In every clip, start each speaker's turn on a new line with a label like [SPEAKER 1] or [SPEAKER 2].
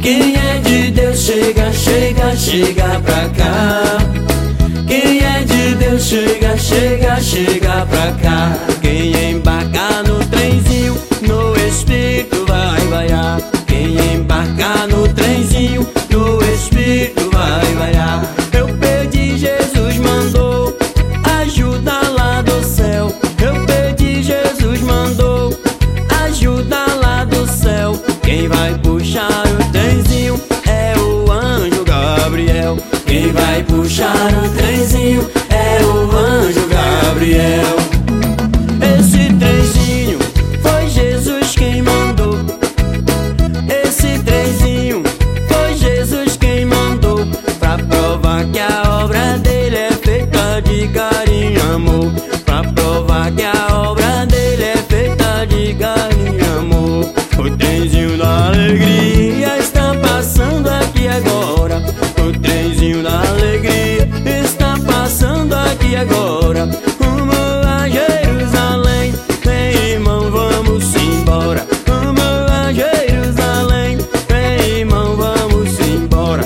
[SPEAKER 1] Quem é de Deus chega, chega, chega pra cá. Quem é de Deus chega, chega, chega pra cá. Quem embarcar no trenzinho, no Espírito vai vaiar. Quem embarcar no trenzinho, no Espírito vai vaiar. Eu pedi, Jesus mandou ajuda lá do céu. Eu pedi, Jesus mandou ajuda lá do céu. Quem vai puxar o trenzinho é o anjo Gabriel. Quem vai puxar o trenzinho é o anjo Gabriel. Esse trenzinho foi Jesus quem mandou. Esse trenzinho foi Jesus quem mandou, pra provar que a obra dele é feita de carinho e amor. Pra provar que a obra dele é feita de carinho e amor. O trenzinho da alegria está passando aqui agora. O trenzinho da alegria está passando aqui agora. Rumo a Jerusalém, vem irmão, vamos embora. Rumo a Jerusalém, vem irmão, vamos embora.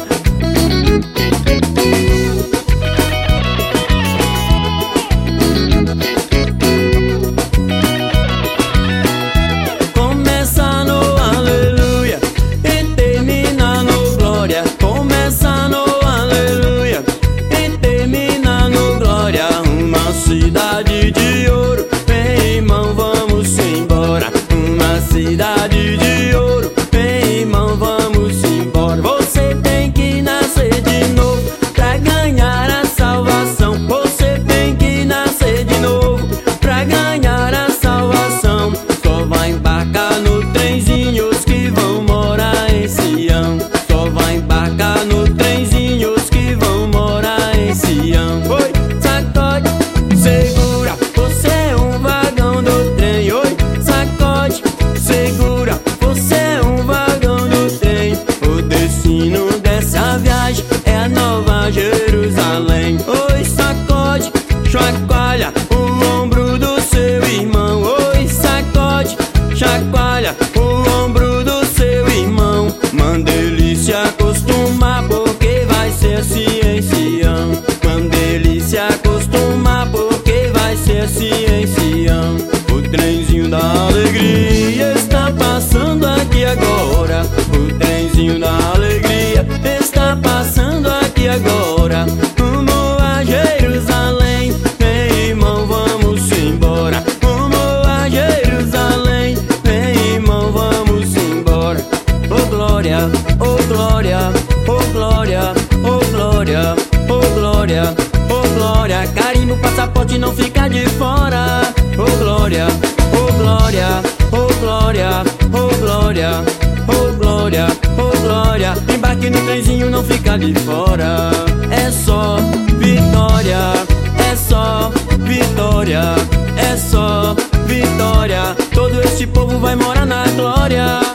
[SPEAKER 1] Começa no aleluia e termina no glória. Começa no aleluia e termina no glória. Uma cidade de ouro, vem irmão, vamos embora. Uma cidade de ouro, vem irmão, vamos embora. Você tem que nascer de novo pra ganhar a salvação. Você tem que nascer de novo pra ganhar a salvação. Só vai embarcar no trenzinho os que vão morar em Sião. Só vai embarcar no trenzinho os que vão morar em Sião. Oi, sacode, segura, você é um vagão do trem. Oi, sacode, segura, você é um vagão do trem. O destino dessa viagem é a Nova Jerusalém. Oi, sacode, chacoalha o ombro do seu irmão. Oi, sacode, chacoalha o ombro do seu irmão. Manda ele se acostumar, porque vai ser assim em Sião. Manda ele se acostumar, porque vai ser assim em Sião. O trenzinho da alegria está passando aqui agora. O trenzinho da alegria está passando aqui agora. Rumo a Jerusalém, vem irmão, vamos embora. Rumo a Jerusalém, vem irmão, vamos embora. Oh glória, oh glória, oh glória, oh glória, oh glória, oh glória. Carimba o passaporte, não fica de fora. Oh glória, oh glória, oh glória, oh glória, oh glória, oh glória. Embarque no trenzinho, não fica de fora. É só vitória, é só vitória, é só vitória. Todo esse povo vai morar na glória.